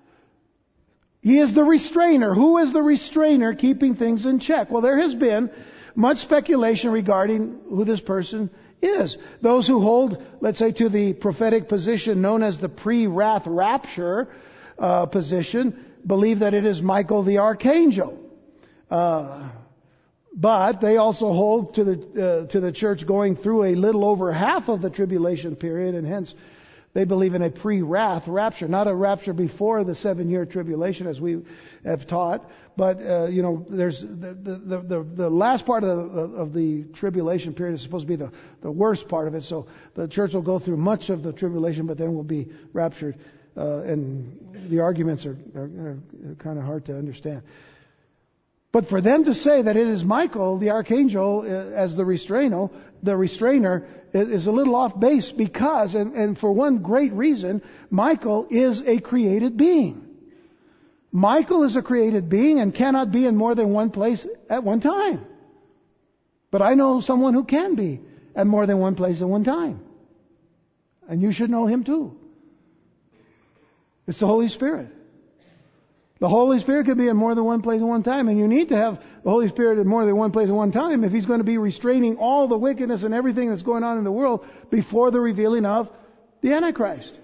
He is the restrainer. Who is the restrainer keeping things in check? Well, there has been much speculation regarding who this person is. Those who hold, let's say, to the prophetic position known as the pre-wrath rapture uh, position, believe that it is Michael the archangel. Uh, but they also hold to the uh, to the church going through a little over half of the tribulation period, and hence they believe in a pre-wrath rapture, not a rapture before the seven-year tribulation, as we have taught. But uh, you know, there's the the, the the last part of the of the tribulation period is supposed to be the the worst part of it. So the church will go through much of the tribulation, but then will be raptured. Uh, and the arguments are, are, are kind of hard to understand. But for them to say that it is Michael, the archangel, as the restrainer, the restrainer is a little off base because, and, and for one great reason, Michael is a created being. Michael is a created being and cannot be in more than one place at one time. But I know someone who can be at more than one place at one time. And you should know him too. It's the Holy Spirit. The Holy Spirit could be in more than one place at one time, and you need to have the Holy Spirit in more than one place at one time if He's going to be restraining all the wickedness and everything that's going on in the world before the revealing of the Antichrist.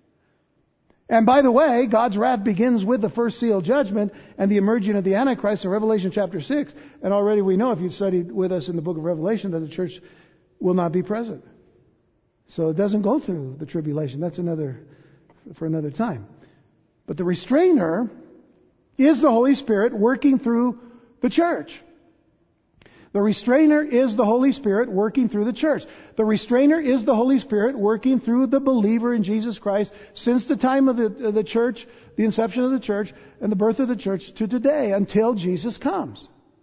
And by the way, God's wrath begins with the first seal judgment and the emerging of the Antichrist in Revelation chapter six. And already we know, if you studied with us in the book of Revelation, that the church will not be present. So it doesn't go through the tribulation. That's another, for another time. But the restrainer is the Holy Spirit working through the church. The restrainer is the Holy Spirit working through the church. The restrainer is the Holy Spirit working through the believer in Jesus Christ since the time of the, of the church, the inception of the church, and the birth of the church to today until Jesus comes.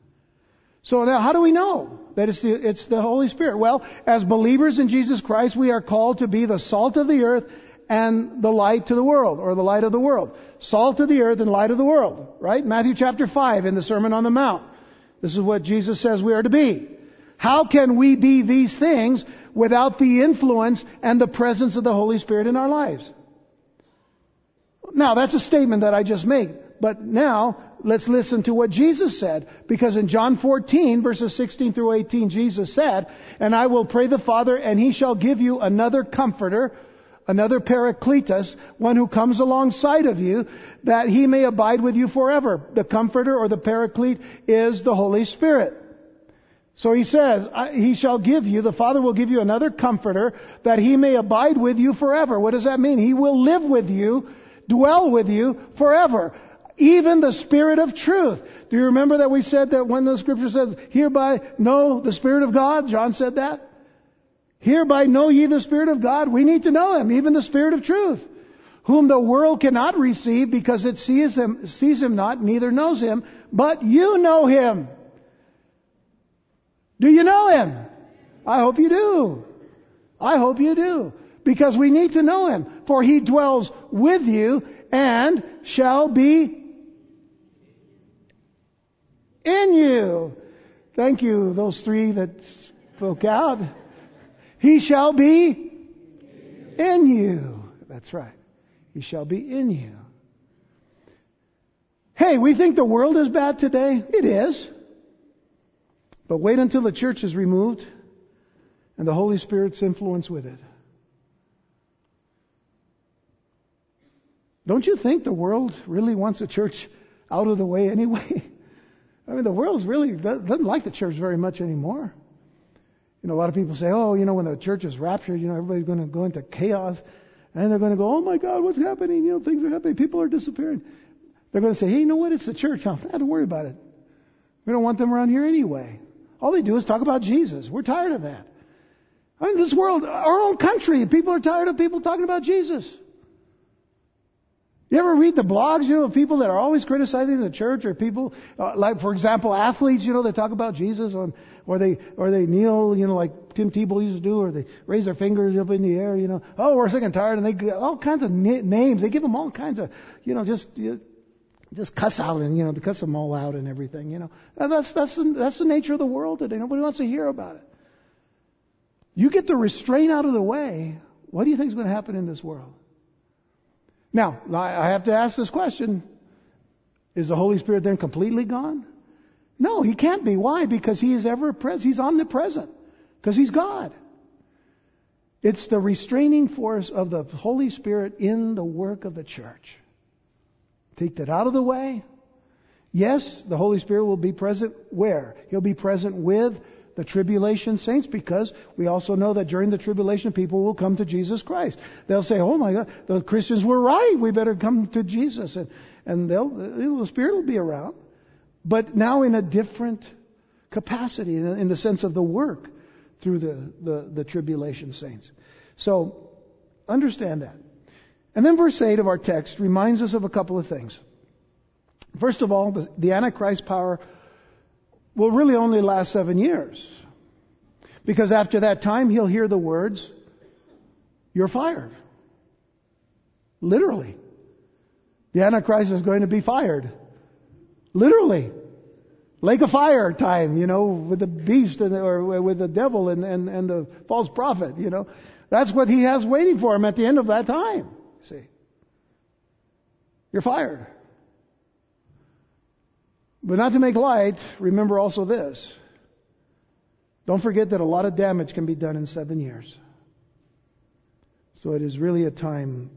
So now how do we know that it's the, it's the Holy Spirit? Well, as believers in Jesus Christ, we are called to be the salt of the earth and the light to the world, or the light of the world. Salt of the earth and light of the world, right? Matthew chapter five in the Sermon on the Mount. This is what Jesus says we are to be. How can we be these things without the influence and the presence of the Holy Spirit in our lives? Now, that's a statement that I just made. But now, let's listen to what Jesus said. Because in John fourteen, verses sixteen through eighteen, Jesus said, "And I will pray the Father, and He shall give you another Comforter, another Paracletus, one who comes alongside of you, that He may abide with you forever." The Comforter or the Paraclete is the Holy Spirit. So He says, He shall give you, the Father will give you another Comforter, that He may abide with you forever. What does that mean? He will live with you, dwell with you forever. even the Spirit of truth. Do you remember that we said that when the Scripture says, hereby know the Spirit of God? John said that. Hereby know ye the Spirit of God. We need to know Him, even the Spirit of truth, whom the world cannot receive because it sees Him, sees him not, neither knows Him. But you know Him. Do you know Him? I hope you do. I hope you do. Because we need to know Him. For He dwells with you and shall be in you. Thank you, those three that spoke out. He shall be in you. That's right. He shall be in you. Hey, we think the world is bad today. It is. But wait until the church is removed and the Holy Spirit's influence with it. Don't you think the world really wants the church out of the way anyway? I mean, the world really doesn't like the church very much anymore. You know, a lot of people say, oh, you know, when the church is raptured, you know, everybody's going to go into chaos. And they're going to go, oh my God, what's happening? You know, things are happening. People are disappearing. They're going to say, hey, you know what? It's the church. Huh? Don't worry about it. We don't want them around here anyway. All they do is talk about Jesus. We're tired of that. I mean, this world, our own country, people are tired of people talking about Jesus. You ever read the blogs, you know, of people that are always criticizing the church, or people, uh, like, for example, athletes, you know, they talk about Jesus, on, or they or they kneel, you know, like Tim Tebow used to do, or they raise their fingers up in the air, you know. Oh, we're sick and tired, and they get all kinds of na- names. They give them all kinds of, you know, just you, just cuss out, and, you know, to cuss them all out and everything, you know. And that's that's the, that's the nature of the world today. Nobody wants to hear about it. You get the restraint out of the way, what do you think is going to happen in this world? Now, I have to ask this question. Is the Holy Spirit then completely gone? No, He can't be. Why? Because He is ever present. He's omnipresent. Because He's God. It's the restraining force of the Holy Spirit in the work of the church. Take that out of the way. Yes, the Holy Spirit will be present where? He'll be present with the tribulation saints, because we also know that during the tribulation people will come to Jesus Christ. They'll say, oh my God, the Christians were right. We better come to Jesus. And, and they'll, the Spirit will be around. But now in a different capacity, in, in the sense of the work through the, the, the tribulation saints. So, understand that. And then verse eight of our text reminds us of a couple of things. First of all, the, the Antichrist power will really only last seven years. Because after that time, he'll hear the words, you're fired. Literally. The Antichrist is going to be fired. Literally. Lake of fire time, you know, with the beast and, or with the devil and, and, and the false prophet, you know. That's what he has waiting for him at the end of that time. See. You're fired. But not to make light, remember also this. Don't forget that a lot of damage can be done in seven years. So it is really a time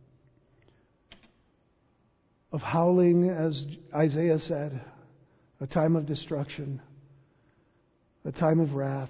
of howling, as Isaiah said, a time of destruction, a time of wrath,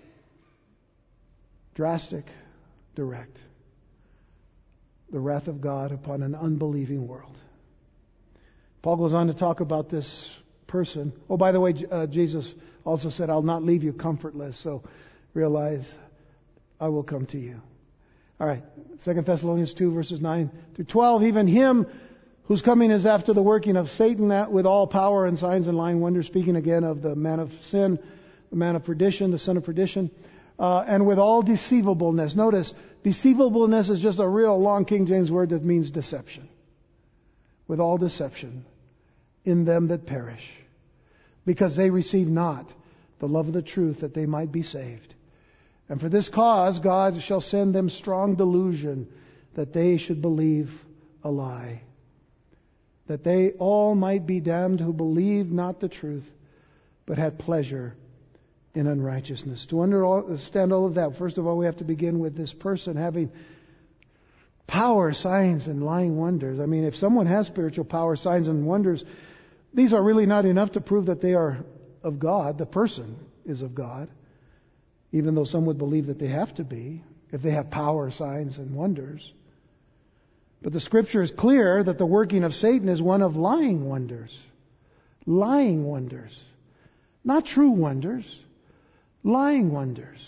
drastic, direct, the wrath of God upon an unbelieving world. Paul goes on to talk about this person. Oh, by the way, uh, Jesus also said, I'll not leave you comfortless. So realize I will come to you. All right. Second Thessalonians two, verses nine through twelve. Even him whose coming is after the working of Satan, that with all power and signs and lying wonders, speaking again of the man of sin, the man of perdition, the son of perdition, uh, and with all deceivableness. Notice, deceivableness is just a real long King James word that means deception. With all deception in them that perish, because they receive not the love of the truth, that they might be saved. And for this cause God shall send them strong delusion, that they should believe a lie, that they all might be damned who believed not the truth, but had pleasure in unrighteousness. To understand all of that, first of all, we have to begin with this person having power, signs, and lying wonders. I mean, if someone has spiritual power, signs, and wonders, these are really not enough to prove that they are of God. The person is of God, even though some would believe that they have to be, if they have power, signs, and wonders. But the Scripture is clear that the working of Satan is one of lying wonders. Lying wonders. Not true wonders. Lying wonders.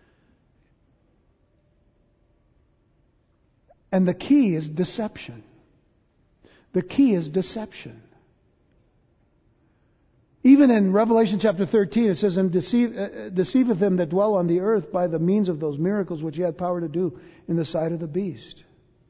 And the key is deception. The key is deception. Even in Revelation chapter thirteen, it says, "And deceive, uh, deceiveth them that dwell on the earth by the means of those miracles which he had power to do in the sight of the beast."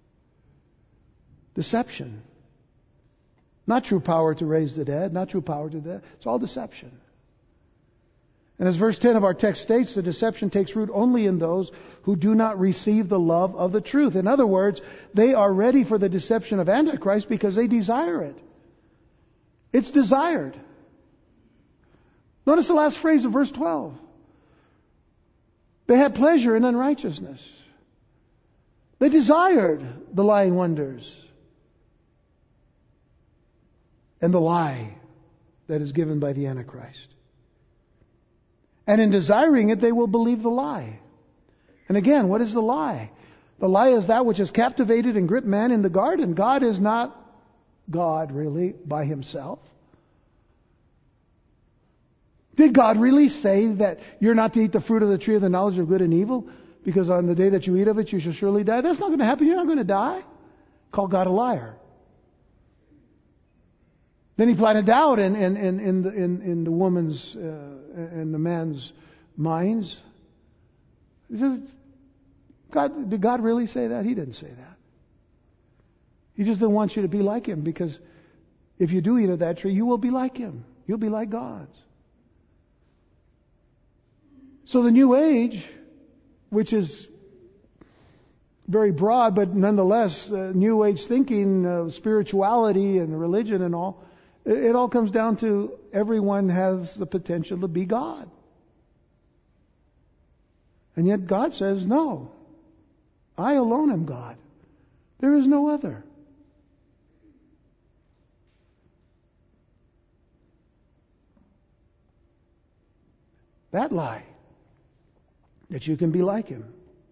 Deception. Not true power to raise the dead, not true power to death. It's all deception. And as verse ten of our text states, the deception takes root only in those who do not receive the love of the truth. In other words, they are ready for the deception of Antichrist because they desire it. It's desired. Notice the last phrase of verse twelve. They had pleasure in unrighteousness. They desired the lying wonders and the lie that is given by the Antichrist. And in desiring it, they will believe the lie. And again, what is the lie? The lie is that which has captivated and gripped man in the garden. God is not God, really, by himself. Did God really say that you're not to eat the fruit of the tree of the knowledge of good and evil? Because on the day that you eat of it, you shall surely die. That's not going to happen. You're not going to die. Call God a liar. Then he planted doubt in, in, in, in, the, in, in the woman's uh, and the man's minds. He says, God, did God really say that? He didn't say that. He just didn't want you to be like him, because if you do eat of that tree, you will be like him. You'll be like gods. So the New Age, which is very broad, but nonetheless, uh, New Age thinking, uh, spirituality and religion and all, it, it all comes down to everyone has the potential to be God. And yet God says, no, I alone am God. There is no other. That lie, that you can be like him.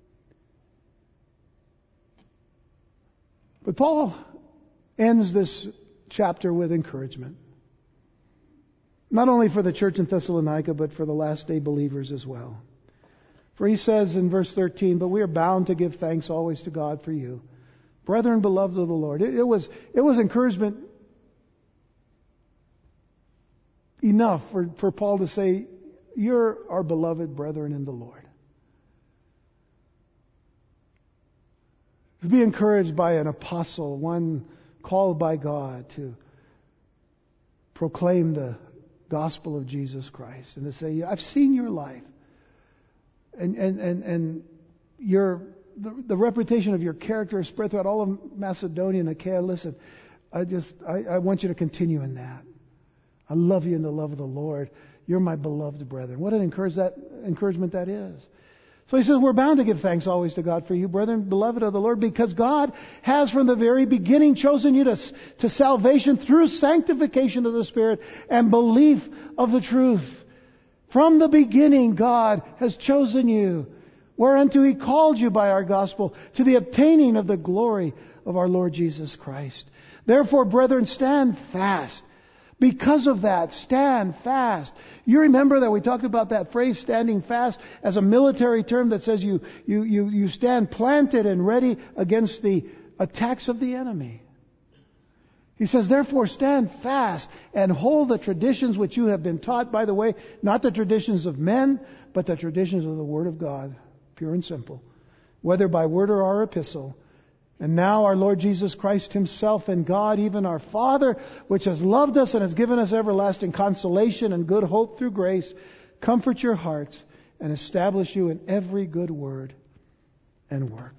But Paul ends this chapter with encouragement. Not only for the church in Thessalonica, but for the last day believers as well. For he says in verse thirteen, "But we are bound to give thanks always to God for you, brethren beloved of the Lord." It, it was it was encouragement enough for, for Paul to say, "You're our beloved brethren in the Lord." To be encouraged by an apostle, one called by God to proclaim the gospel of Jesus Christ, and to say, "I've seen your life, and and and, and your the, the reputation of your character is spread throughout all of Macedonia and Achaia. Listen, I just I, I want you to continue in that. I love you in the love of the Lord. You're my beloved brethren." What an encourage that, encouragement that is. So he says, we're bound to give thanks always to God for you, brethren, beloved of the Lord, because God has from the very beginning chosen you to, to salvation through sanctification of the Spirit and belief of the truth. From the beginning, God has chosen you, whereunto he called you by our gospel, to the obtaining of the glory of our Lord Jesus Christ. Therefore, brethren, stand fast. Because of that, stand fast. You remember that we talked about that phrase, standing fast, as a military term that says you, you, you, you stand planted and ready against the attacks of the enemy. He says, therefore stand fast and hold the traditions which you have been taught. By the way, not the traditions of men, but the traditions of the Word of God, pure and simple, whether by word or our epistle. And now our Lord Jesus Christ himself and God, even our Father, which has loved us and has given us everlasting consolation and good hope through grace, comfort your hearts and establish you in every good word and work.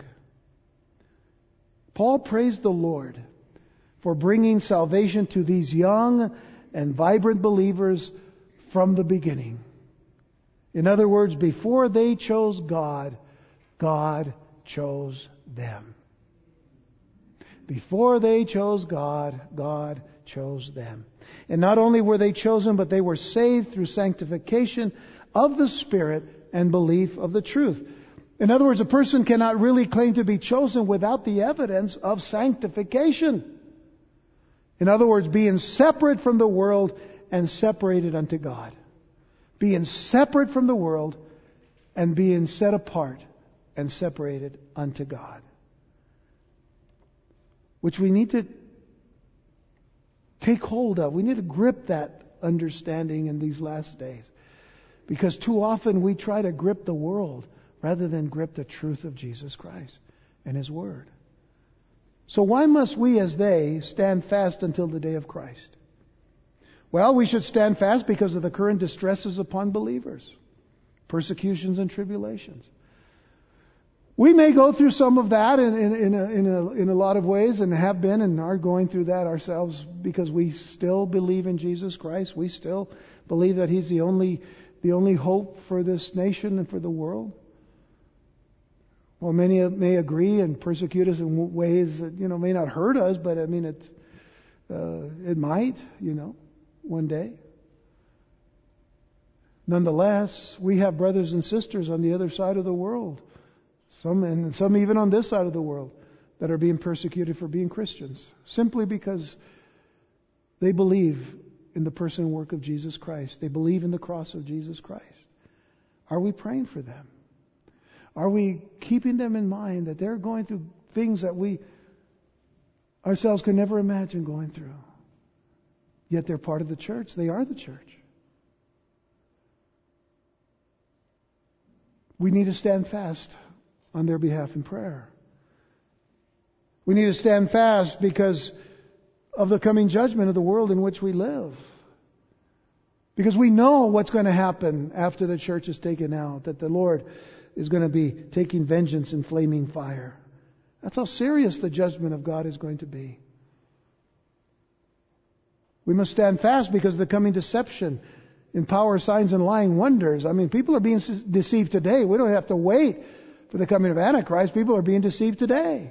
Paul praised the Lord for bringing salvation to these young and vibrant believers from the beginning. In other words, before they chose God, God chose them. Before they chose God, God chose them. And not only were they chosen, but they were saved through sanctification of the Spirit and belief of the truth. In other words, a person cannot really claim to be chosen without the evidence of sanctification. In other words, being separate from the world and separated unto God. Being separate from the world and being set apart and separated unto God. Which we need to take hold of. We need to grip that understanding in these last days. Because too often we try to grip the world rather than grip the truth of Jesus Christ and His Word. So why must we as they stand fast until the day of Christ? Well, we should stand fast because of the current distresses upon believers. Persecutions and tribulations. We may go through some of that in, in, in, a, in, a, in a lot of ways and have been and are going through that ourselves because we still believe in Jesus Christ. We still believe that He's the only, the only hope for this nation and for the world. Well, many may agree and persecute us in ways that, you know, may not hurt us, but I mean, it, uh, it might, you know, one day. Nonetheless, we have brothers and sisters on the other side of the world. Some, and some even on this side of the world, that are being persecuted for being Christians. Simply because they believe in the person and work of Jesus Christ. They believe in the cross of Jesus Christ. Are we praying for them? Are we keeping them in mind that they're going through things that we ourselves could never imagine going through? Yet they're part of the church. They are the church. We need to stand fast on their behalf in prayer. We need to stand fast because of the coming judgment of the world in which we live. Because we know what's going to happen after the church is taken out, that the Lord is going to be taking vengeance in flaming fire. That's how serious the judgment of God is going to be. We must stand fast because of the coming deception in power, signs, and lying wonders. I mean, people are being deceived today. We don't have to wait for the coming of Antichrist. People are being deceived today.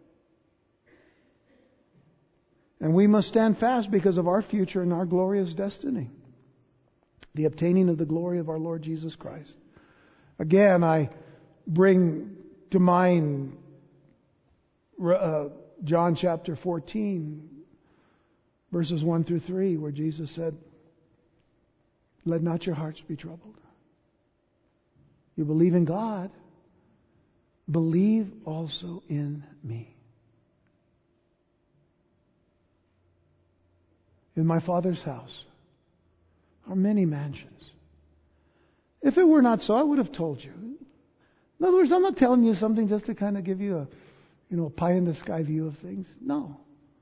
And we must stand fast because of our future and our glorious destiny. The obtaining of the glory of our Lord Jesus Christ. Again, I bring to mind uh, John chapter fourteen, verses one through three, where Jesus said, "Let not your hearts be troubled. You believe in God. Believe also in me. In my Father's house are many mansions. If it were not so, I would have told you." In other words, I'm not telling you something just to kind of give you a, you know, a pie in the sky view of things. No.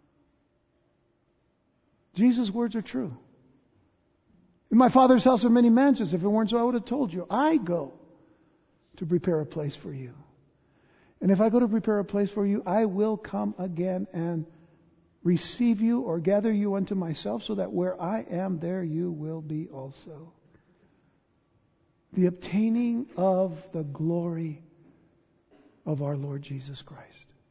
Jesus' words are true. In my Father's house are many mansions. If it weren't so, I would have told you. I go to prepare a place for you. And if I go to prepare a place for you, I will come again and receive you or gather you unto myself, so that where I am, there you will be also. The obtaining of the glory of our Lord Jesus Christ.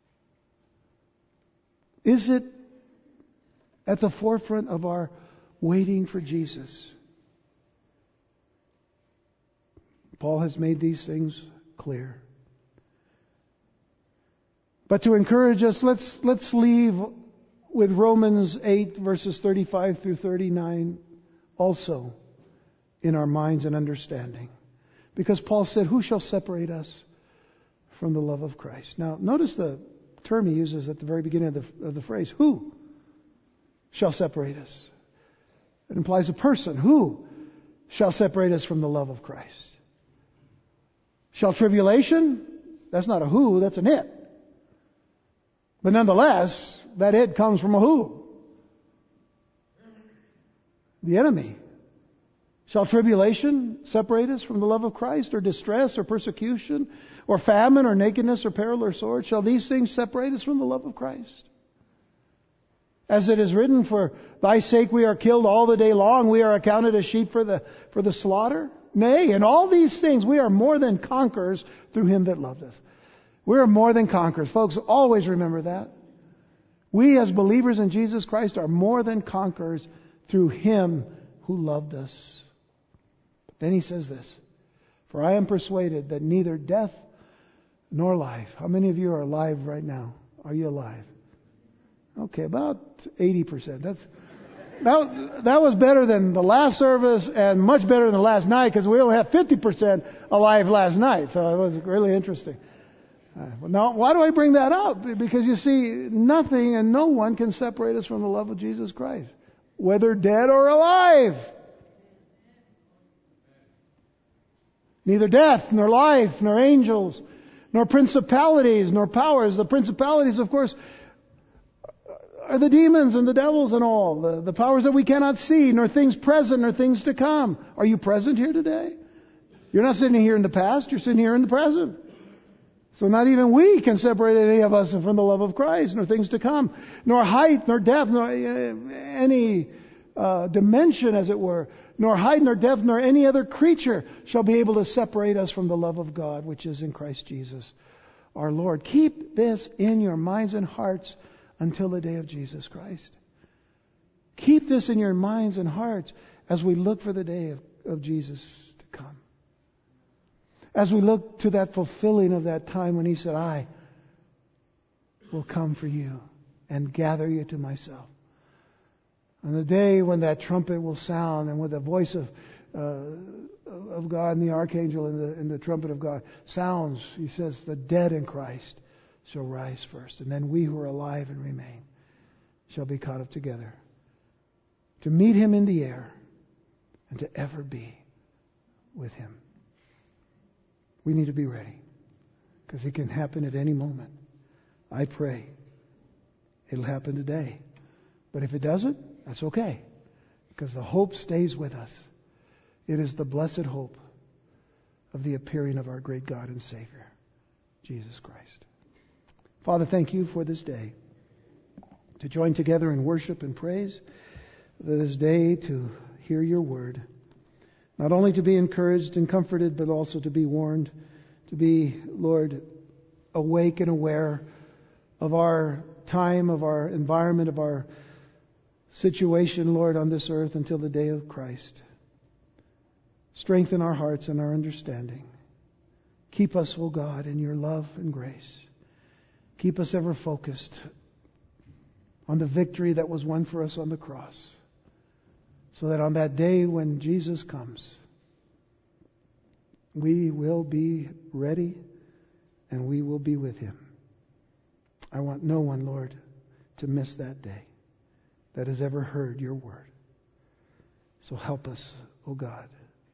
Is it at the forefront of our waiting for Jesus? Paul has made these things clear. But to encourage us, let's let's leave with Romans eight, verses thirty-five through thirty-nine also in our minds and understanding. Because Paul said, "Who shall separate us from the love of Christ?" Now, notice the term he uses at the very beginning of the, of the phrase. Who shall separate us? It implies a person. Who shall separate us from the love of Christ? Shall tribulation? That's not a who, that's an it. But nonetheless, that it comes from a who? The enemy. Shall tribulation separate us from the love of Christ, or distress, or persecution, or famine, or nakedness, or peril, or sword? Shall these things separate us from the love of Christ? As it is written, "For thy sake we are killed all the day long. We are accounted as sheep for the, for the slaughter." Nay, in all these things we are more than conquerors through Him that loved us. We are more than conquerors. Folks, always remember that. We as believers in Jesus Christ are more than conquerors through Him who loved us. But then he says this, "For I am persuaded that neither death, nor life. How many of you are alive right now? Are you alive? Okay, about eighty percent. That's that, that was better than the last service and much better than the last night, because we only have fifty percent alive last night. So it was really interesting. Uh, now, why do I bring that up? Because you see, nothing and no one can separate us from the love of Jesus Christ, whether dead or alive. Neither death, nor life, nor angels, nor principalities, nor powers. The principalities, of course, are the demons and the devils and all. The, the powers that we cannot see, nor things present, nor things to come. Are you present here today? You're not sitting here in the past, you're sitting here in the present. So not even we can separate any of us from the love of Christ, nor things to come, nor height, nor depth, nor any uh, dimension, as it were, nor height, nor depth, nor any other creature shall be able to separate us from the love of God, which is in Christ Jesus, our Lord. Keep this in your minds and hearts until the day of Jesus Christ. Keep this in your minds and hearts as we look for the day of, of Jesus to come. As we look to that fulfilling of that time when He said, I will come for you and gather you to myself. On the day when that trumpet will sound, and with the voice of uh, of God and the archangel and the, and the trumpet of God sounds, He says, the dead in Christ shall rise first. And then we who are alive and remain shall be caught up together to meet Him in the air and to ever be with Him. We need to be ready, because it can happen at any moment. I pray it'll happen today. But if it doesn't, that's okay, because the hope stays with us. It is the blessed hope of the appearing of our great God and Savior, Jesus Christ. Father, thank You for this day, to join together in worship and praise, this day to hear Your word, not only to be encouraged and comforted, but also to be warned, to be, Lord, awake and aware of our time, of our environment, of our situation, Lord, on this earth until the day of Christ. Strengthen our hearts and our understanding. Keep us, O God, in Your love and grace. Keep us ever focused on the victory that was won for us on the cross, so that on that day when Jesus comes, we will be ready and we will be with Him. I want no one, Lord, to miss that day that has ever heard Your word. So help us, O God,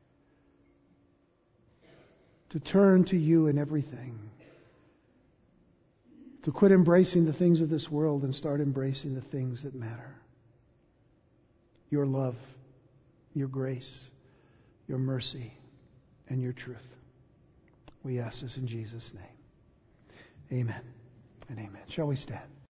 to turn to You in everything, to quit embracing the things of this world and start embracing the things that matter. Your love, Your grace, Your mercy, and Your truth. We ask this in Jesus' name. Amen and amen. Shall we stand?